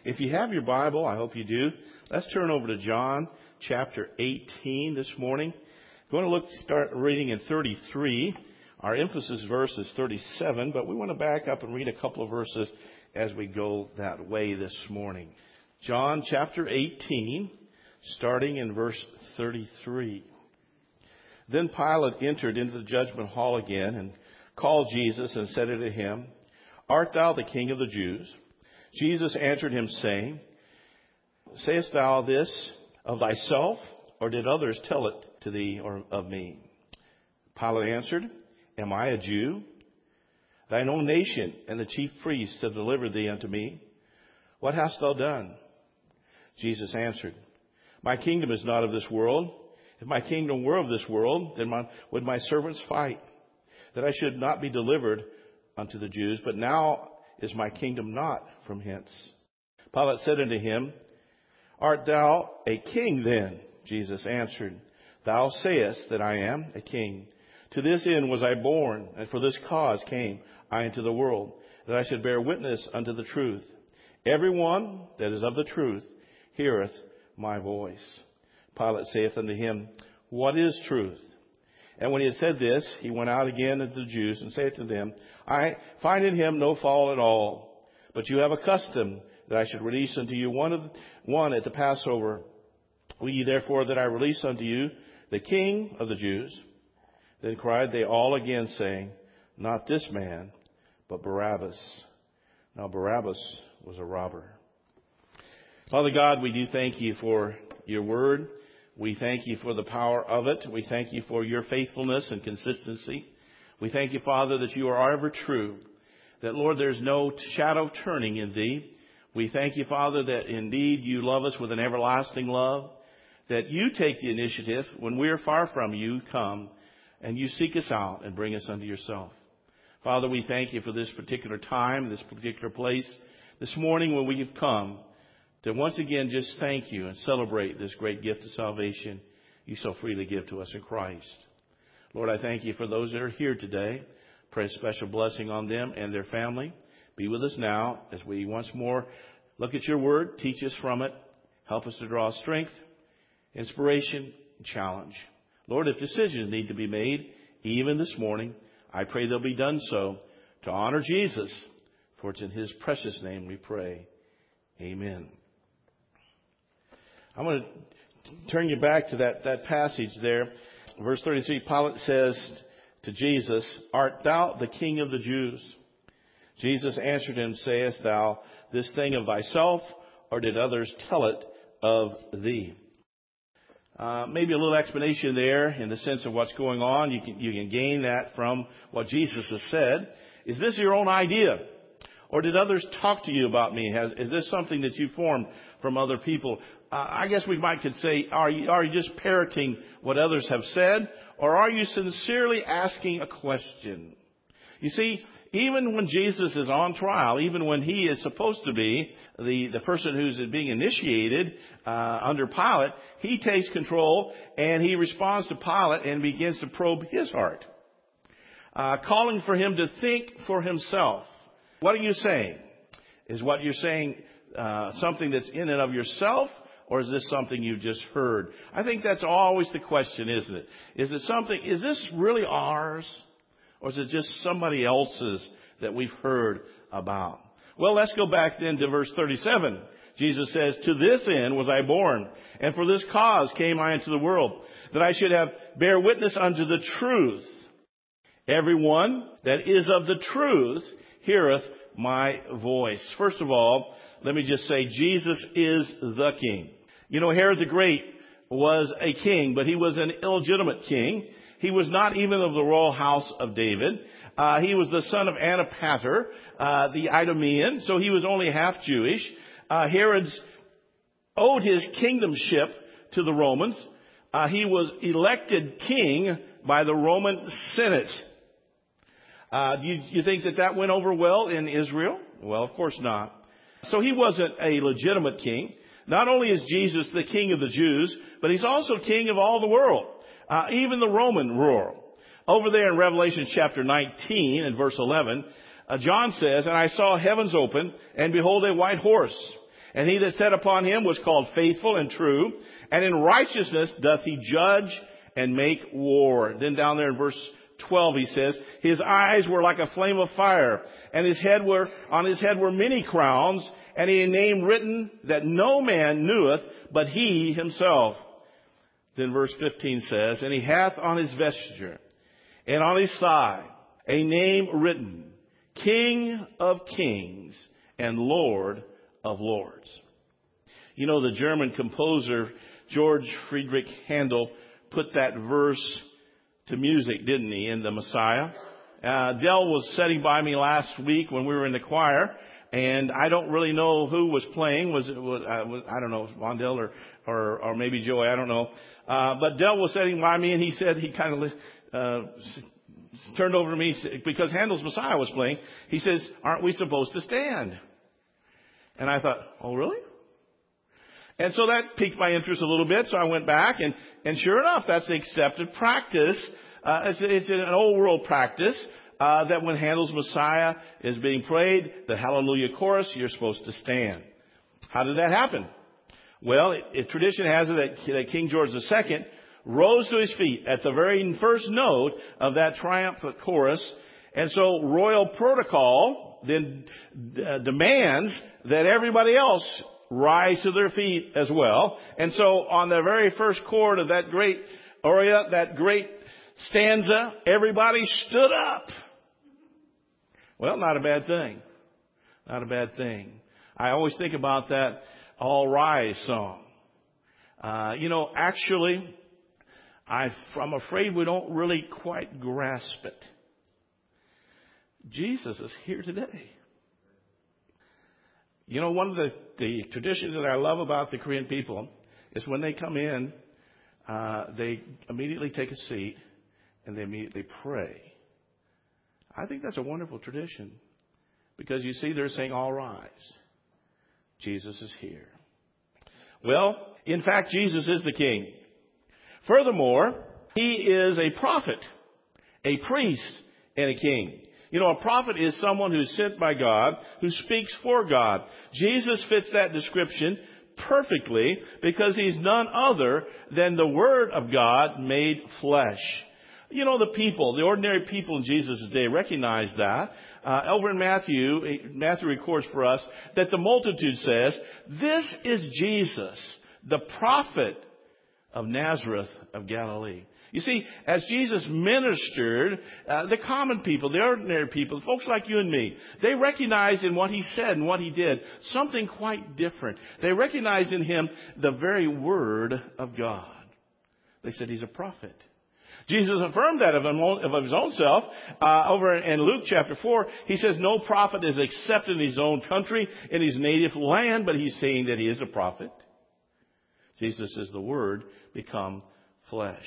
If you have your Bible, I hope you do, let's turn over to John chapter 18 this morning. We're going to start reading in 33. Our emphasis verse is 37, but we want to back up and read a couple of verses as we go that way this morning. John chapter 18, starting in verse 33. Then Pilate entered into the judgment hall again and called Jesus and said unto him, Art thou the King of the Jews? Jesus answered him, saying, Sayest thou this of thyself, or did others tell it to thee or of me? Pilate answered, Am I a Jew? Thine own nation and the chief priests have delivered thee unto me. What hast thou done? Jesus answered, My kingdom is not of this world. If my kingdom were of this world, then would my servants fight, that I should not be delivered unto the Jews. But now is my kingdom not from hence. Pilate said unto him, Art thou a king then? Jesus answered, Thou sayest that I am a king. To this end was I born, and for this cause came I into the world, that I should bear witness unto the truth. Everyone that is of the truth heareth my voice. Pilate saith unto him, What is truth? And when he had said this, he went out again unto the Jews and saith to them, I find in him no fault at all. But you have a custom that I should release unto you one at the Passover. Will ye therefore that I release unto you the King of the Jews? Then cried they all again, saying, Not this man, but Barabbas. Now Barabbas was a robber. Father God, we do thank you for your word. We thank you for the power of it. We thank you for your faithfulness and consistency. We thank you, Father, that you are ever true. That, Lord, there's no shadow of turning in thee. We thank you, Father, that indeed you love us with an everlasting love. That you take the initiative when we are far from you, come and you seek us out and bring us unto yourself. Father, we thank you for this particular time, this particular place, this morning when we have come to once again just thank you and celebrate this great gift of salvation you so freely give to us in Christ. Lord, I thank you for those that are here today. Pray a special blessing on them and their family. Be with us now as we once more look at your word, teach us from it, help us to draw strength, inspiration, and challenge. Lord, if decisions need to be made, even this morning, I pray they'll be done so to honor Jesus, for it's in his precious name we pray. Amen. I'm going to turn you back to that passage there. Verse 33, Pilate says to Jesus, Art thou the King of the Jews? Jesus answered him, Sayest thou this thing of thyself, or did others tell it of thee? Maybe a little explanation there in the sense of what's going on. You can gain that from what Jesus has said. Is this your own idea? Or did others talk to you about me? Is this something that you formed from other people? I guess we could say, are you just parroting what others have said? Or are you sincerely asking a question? You see, even when Jesus is on trial, even when he is supposed to be the person who's being initiated under Pilate, he takes control and he responds to Pilate and begins to probe his heart, calling for him to think for himself. What are you saying? Is what you're saying something that's in and of yourself, or is this something you just heard? I think that's always the question, isn't it? Is this really ours? Or is it just somebody else's that we've heard about? Well, let's go back then to verse 37. Jesus says, To this end was I born, and for this cause came I into the world, that I should bear witness unto the truth. Everyone that is of the truth heareth my voice. First of all, let me just say, Jesus is the King. You know, Herod the Great was a king, but he was an illegitimate king. He was not even of the royal house of David. He was the son of Antipater, the Idumean, so he was only half Jewish. Herod owed his kingdomship to the Romans. He was elected king by the Roman Senate. You think that went over well in Israel? Well, of course not. So he wasn't a legitimate king. Not only is Jesus the King of the Jews, but he's also King of all the world, even the Roman world. Over there in Revelation chapter 19 and verse 11, John says, And I saw heavens open, and behold a white horse. And he that sat upon him was called Faithful and True. And in righteousness doth he judge and make war. Then down there in verse 12 he says, his eyes were like a flame of fire, and on his head were many crowns, and a name written that no man kneweth but he himself. Then verse 15 says, and he hath on his vesture and on his thigh a name written, King of Kings and Lord of Lords. You know, the German composer George Friedrich Handel put that verse to music, didn't he, in the Messiah? Dell was sitting by me last week when we were in the choir, and I don't really know who was playing. I don't know, Vondell or maybe Joey, I don't know. But Dell was sitting by me, and he said, he kind of turned over to me because Handel's Messiah was playing. He says, aren't we supposed to stand? And I thought, oh, really? And so that piqued my interest a little bit. So I went back, and sure enough, that's the accepted practice. It's an old world practice that when Handel's Messiah is being played, the Hallelujah chorus, you're supposed to stand. How did that happen? Well, tradition has it that King George II rose to his feet at the very first note of that triumphant chorus. And so royal protocol then demands that everybody else rise to their feet as well. And so on the very first chord of that great aria, that great stanza, everybody stood up. Well, not a bad thing. Not a bad thing. I always think about that All Rise song. Actually, I'm afraid we don't really quite grasp it. Jesus is here today. You know, one of the traditions that I love about the Korean people is when they come in, they immediately take a seat and they immediately pray. I think that's a wonderful tradition because you see they're saying, all rise. Jesus is here. Well, in fact, Jesus is the King. Furthermore, he is a prophet, a priest, and a king. You know, a prophet is someone who's sent by God, who speaks for God. Jesus fits that description perfectly because he's none other than the Word of God made flesh. You know, the ordinary people in Jesus' day recognized that. Over in Matthew records for us that the multitude says, this is Jesus, the prophet of Nazareth of Galilee. You see, as Jesus ministered, the common people, the ordinary people, folks like you and me, they recognized in what he said and what he did something quite different. They recognized in him the very Word of God. They said he's a prophet. Jesus affirmed that of his own self. Over in Luke chapter 4, he says no prophet is accepted in his own country, in his native land, but he's saying that he is a prophet. Jesus is the Word become flesh.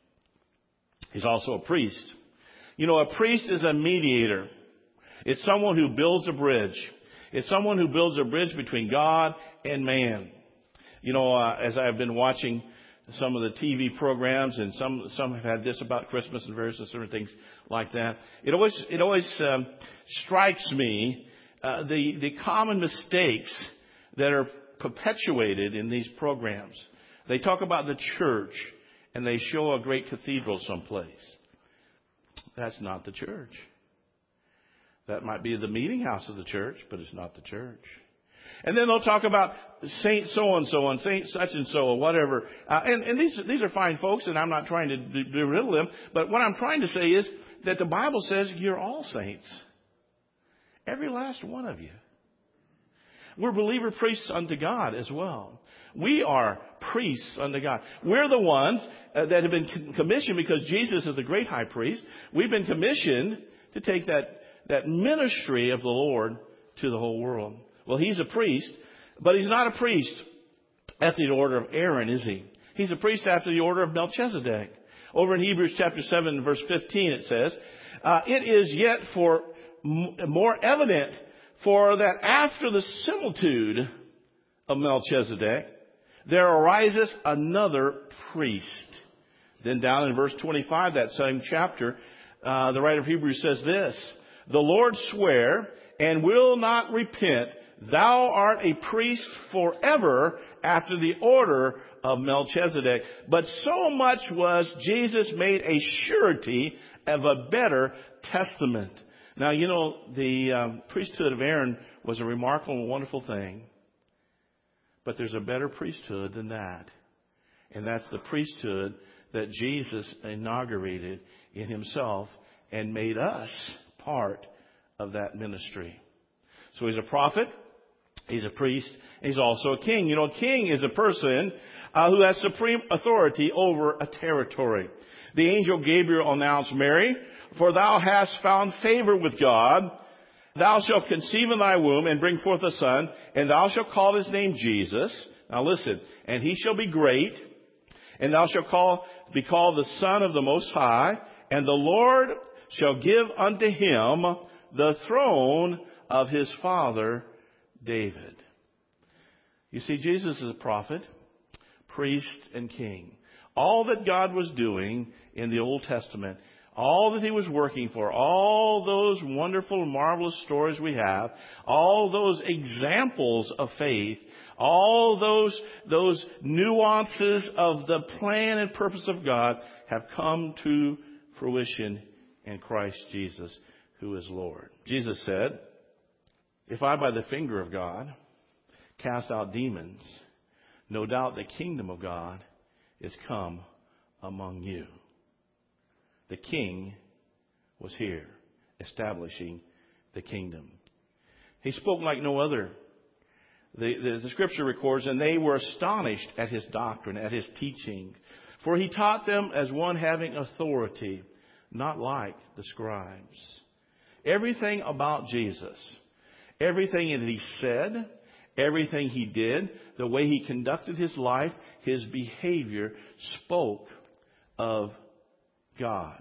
He's also a priest. You know, a priest is a mediator. It's someone who builds a bridge. It's someone who builds a bridge between God and man. You know, as I've been watching some of the TV programs, and some have had this about Christmas and various different things like that, it always strikes me the common mistakes that are perpetuated in these programs. They talk about the church, and they show a great cathedral someplace. That's not the church. That might be the meeting house of the church, but it's not the church. And then they'll talk about Saint so-and-so and Saint such-and-so or whatever. And these are fine folks, and I'm not trying to belittle them. But what I'm trying to say is that the Bible says you're all saints. Every last one of you. We're believer priests unto God as well. We are priests unto God. We're the ones that have been commissioned because Jesus is the great high priest. We've been commissioned to take that ministry of the Lord to the whole world. Well, he's a priest, but he's not a priest after the order of Aaron, is he? He's a priest after the order of Melchizedek. Over in Hebrews chapter 7, verse 15, it says, it is yet more evident for that after the similitude of Melchizedek, there arises another priest. Then down in verse 25, that same chapter, the writer of Hebrews says this, the Lord sware and will not repent thou art a priest forever after the order of Melchizedek. But so much was Jesus made a surety of a better testament. Now, you know, the priesthood of Aaron was a remarkable and wonderful thing. But there's a better priesthood than that. And that's the priesthood that Jesus inaugurated in himself and made us part of that ministry. So he's a prophet, he's a priest, and he's also a king. You know, a king is a person who has supreme authority over a territory. The angel Gabriel announced, Mary, for thou hast found favor with God. Thou shalt conceive in thy womb and bring forth a son, and thou shalt call his name Jesus. Now listen, and he shall be great, and thou shalt be called the Son of the Most High, and the Lord shall give unto him the throne of his father David. You see, Jesus is a prophet, priest, and king. All that God was doing in the Old Testament, all that he was working for, all those wonderful, marvelous stories we have, all those examples of faith, all those nuances of the plan and purpose of God have come to fruition in Christ Jesus, who is Lord. Jesus said, if I by the finger of God cast out demons, no doubt the kingdom of God is come among you. The king was here, establishing the kingdom. He spoke like no other. The scripture records, and they were astonished at his doctrine, at his teaching. For he taught them as one having authority, not like the scribes. Everything about Jesus, everything that he said, everything he did, the way he conducted his life, his behavior spoke of God.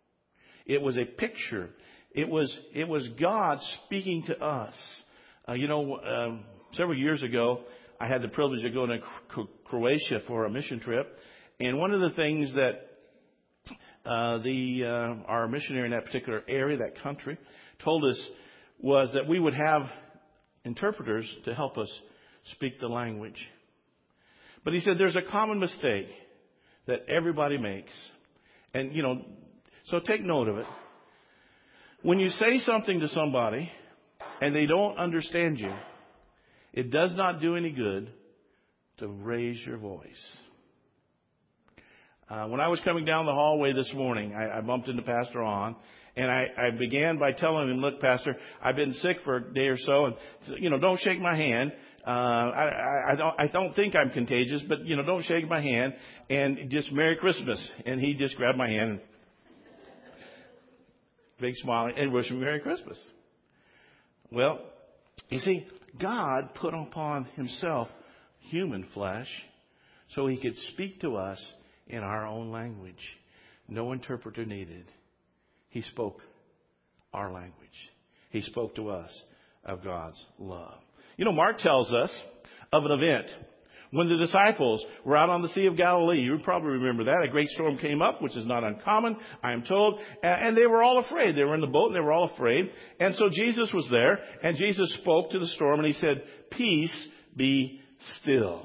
It was a picture. It was God speaking to us. Several years ago, I had the privilege of going to Croatia for a mission trip, and one of the things that our missionary in that particular area, that country, told us was that we would have interpreters to help us speak the language. But he said there's a common mistake that everybody makes. And, so take note of it. When you say something to somebody and they don't understand you, it does not do any good to raise your voice. When I was coming down the hallway this morning, I bumped into Pastor On, and I began by telling him, look, Pastor, I've been sick for a day or so, and, don't shake my hand. I don't think I'm contagious, but, don't shake my hand, and just Merry Christmas. And he just grabbed my hand, big smile, and wished me Merry Christmas. Well, you see, God put upon himself human flesh so he could speak to us in our own language. No interpreter needed. He spoke our language. He spoke to us of God's love. Mark tells us of an event when the disciples were out on the Sea of Galilee. You probably remember that. A great storm came up, which is not uncommon, I am told. And they were all afraid. They were in the boat and they were all afraid. And so Jesus was there, and Jesus spoke to the storm and he said, peace, be still.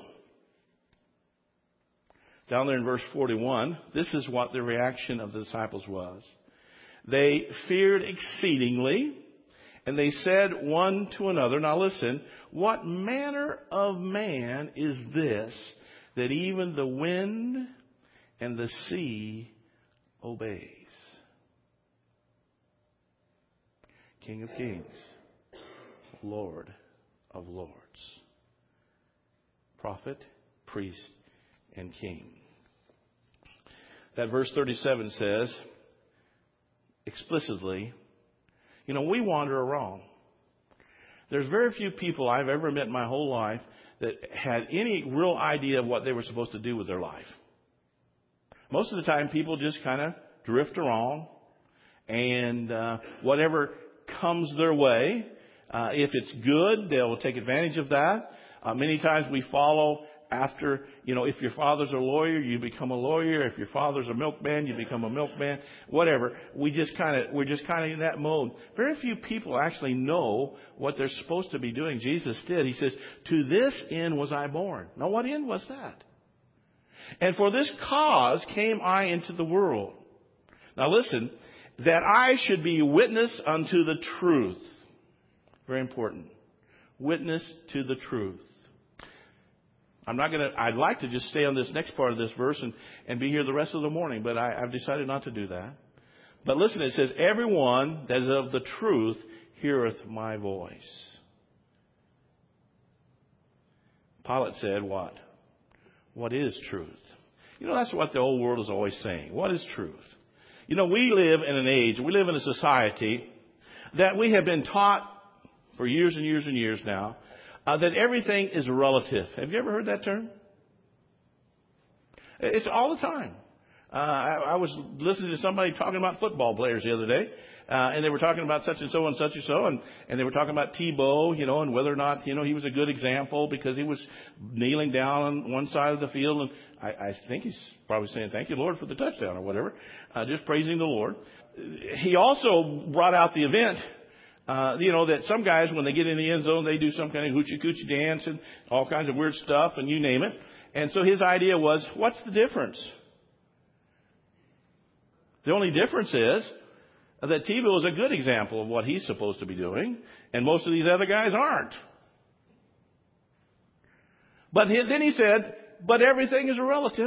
Down there in verse 41, this is what the reaction of the disciples was. They feared exceedingly, and they said one to another, now listen, what manner of man is this that even the wind and the sea obeys? King of kings, Lord of lords, prophet, priest, and king. That verse 37 says explicitly, we wander around. There's very few people I've ever met in my whole life that had any real idea of what they were supposed to do with their life. Most of the time, people just kind of drift around, and whatever comes their way, if it's good, they'll take advantage of that. Many times we follow after, if your father's a lawyer, you become a lawyer. If your father's a milkman, you become a milkman. Whatever. We're just kind of in that mode. Very few people actually know what they're supposed to be doing. Jesus did. He says, to this end was I born. Now, what end was that? And for this cause came I into the world. Now listen, that I should be witness unto the truth. Very important. Witness to the truth. I'd like to just stay on this next part of this verse and be here the rest of the morning, but I've decided not to do that. But listen, it says, everyone that is of the truth heareth my voice. Pilate said, what? What is truth? That's what the old world is always saying. What is truth? We live in an age, we live in a society that we have been taught for years and years and years now, that everything is relative. Have you ever heard that term? It's all the time. I was listening to somebody talking about football players the other day, and they were talking about such and so and such and so, and they were talking about Tebow, and whether or not, he was a good example because he was kneeling down on one side of the field, and I think he's probably saying, thank you, Lord, for the touchdown or whatever, just praising the Lord. He also brought out the event that some guys, when they get in the end zone, they do some kind of hoochie coochie dance and all kinds of weird stuff, and you name it. And so his idea was, what's the difference? The only difference is that Tebow is a good example of what he's supposed to be doing, and most of these other guys aren't. But then he said, but everything is relative.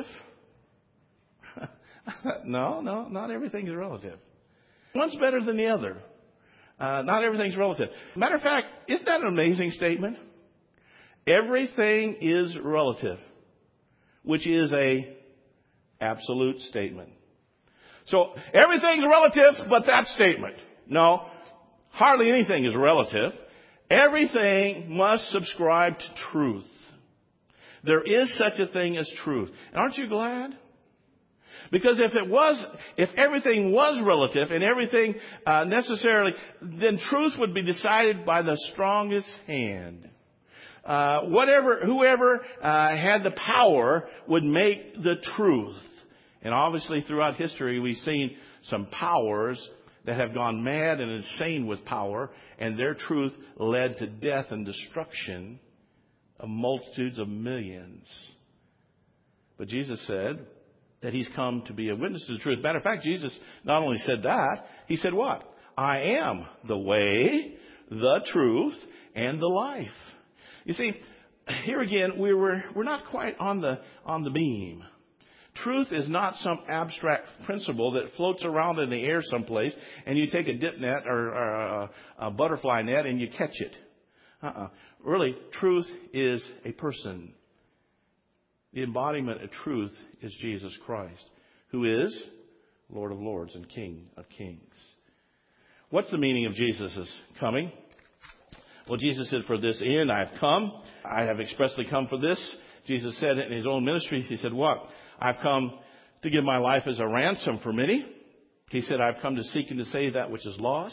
No, not everything is relative. One's better than the other. Not everything's relative. Matter of fact, isn't that an amazing statement? Everything is relative, which is a absolute statement. So everything's relative, but that statement. No, hardly anything is relative. Everything must subscribe to truth. There is such a thing as truth. And aren't you glad? Because if everything was relative and everything necessarily, then truth would be decided by the strongest hand. Whoever had the power would make the truth. And obviously throughout history we've seen some powers that have gone mad and insane with power, and their truth led to death and destruction of multitudes of millions. But Jesus said that He's come to be a witness to the truth. Matter of fact, Jesus not only said that, He said what? I am the way, the truth, and the life. You see, here again, we're not quite on the beam. Truth is not some abstract principle that floats around in the air someplace and you take a dip net or a butterfly net and you catch it. Really, truth is a person. The embodiment of truth is Jesus Christ, who is Lord of Lords and King of Kings. What's the meaning of Jesus' coming? Well, Jesus said, for this end I have come. I have expressly come for this. Jesus said it in His own ministry. He said, what? I've come to give my life as a ransom for many. He said, I've come to seek and to save that which is lost.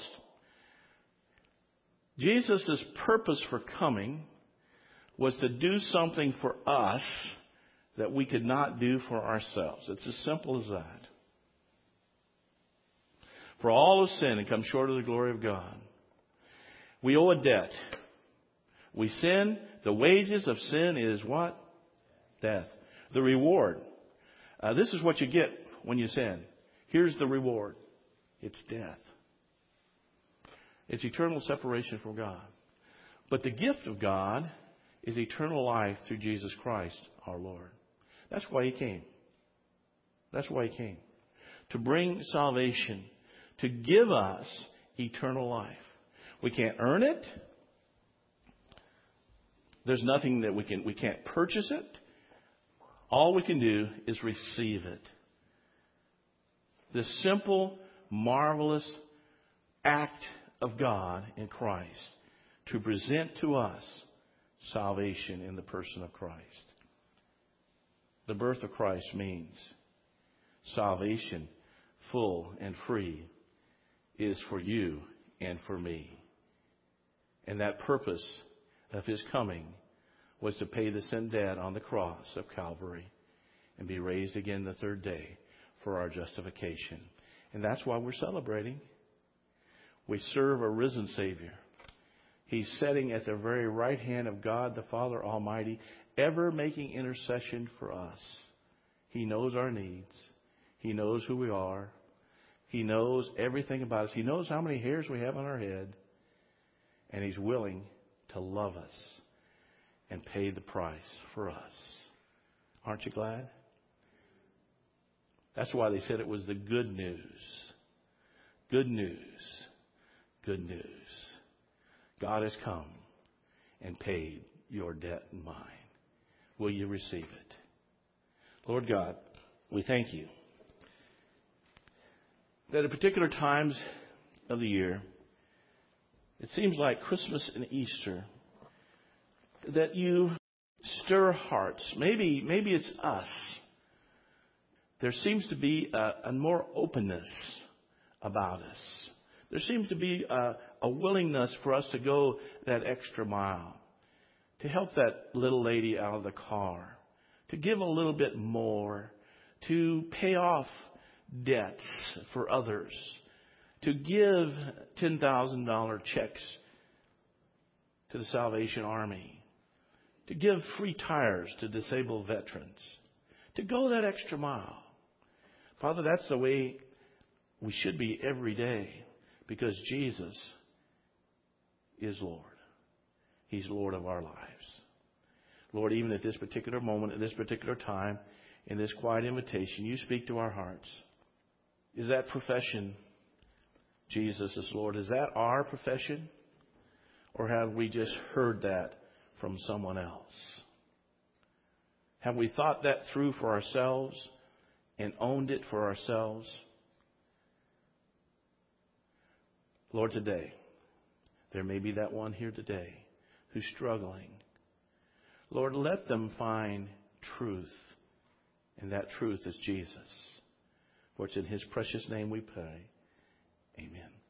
Jesus' purpose for coming was to do something for us that we could not do for ourselves. It's as simple as that. For all have sinned and come short of the glory of God. We owe a debt. We sin. The wages of sin is what? Death. The reward. This is what you get when you sin. Here's the reward. It's death. It's eternal separation from God. But the gift of God is eternal life through Jesus Christ, our Lord. That's why He came. That's why He came. To bring salvation. To give us eternal life. We can't earn it. There's nothing that we can't purchase it. All we can do is receive it. This simple, marvelous act of God in Christ to present to us salvation in the person of Christ. The birth of Christ means salvation, full and free, is for you and for me. And that purpose of His coming was to pay the sin debt on the cross of Calvary and be raised again the third day for our justification. And that's why we're celebrating. We serve a risen Savior. He's sitting at the very right hand of God, the Father Almighty, ever making intercession for us. He knows our needs. He knows who we are. He knows everything about us. He knows how many hairs we have on our head. And He's willing to love us and pay the price for us. Aren't you glad? That's why they said it was the good news. Good news. Good news. God has come and paid your debt and mine. Will you receive it? Lord God, we thank you that at particular times of the year, it seems like Christmas and Easter, that you stir hearts. Maybe it's us. There seems to be a more openness about us. There seems to be a willingness for us to go that extra mile, to help that little lady out of the car, to give a little bit more, to pay off debts for others, to give $10,000 checks to the Salvation Army, to give free tires to disabled veterans, to go that extra mile. Father, that's the way we should be every day, because Jesus is Lord. He's Lord of our lives. Lord, even at this particular moment, at this particular time, in this quiet invitation, you speak to our hearts. Is that profession, Jesus is Lord, is that our profession? Or have we just heard that from someone else? Have we thought that through for ourselves and owned it for ourselves? Lord, today, there may be that one here today who's struggling. Lord, let them find truth, and that truth is Jesus. For it's in His precious name we pray. Amen.